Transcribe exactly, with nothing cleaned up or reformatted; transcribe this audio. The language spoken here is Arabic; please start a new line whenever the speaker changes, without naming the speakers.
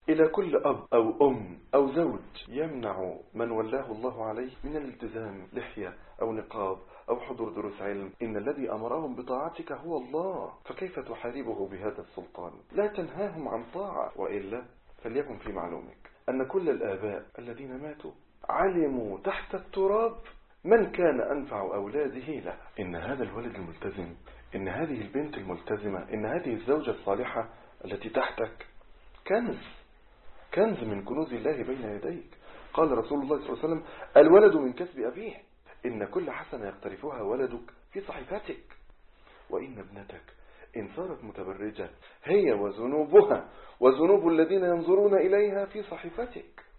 إلى كل أب أو أم أو زوج يمنع من ولاه الله عليه من الالتزام لحية أو نقاب أو حضور دروس علم. إن الذي أمرهم بطاعتك هو الله، فكيف تحاربه بهذا السلطان؟ لا تنهاهم عن طاعة، وإلا فليكن في معلومك أن كل الآباء الذين ماتوا علموا تحت التراب من كان أنفع أولاده له. إن هذا الولد الملتزم، إن هذه البنت الملتزمة، إن هذه الزوجة الصالحة التي تحتك كنز، كنز من كنوز الله بين يديك. قال رسول الله صلى الله عليه وسلم: الولد من كسب أبيه. إن كل حسنة يقترفها ولدك في صحيفتك، وإن ابنتك إن صارت متبرجة هي وذنوبها وذنوب الذين ينظرون إليها في صحيفتك.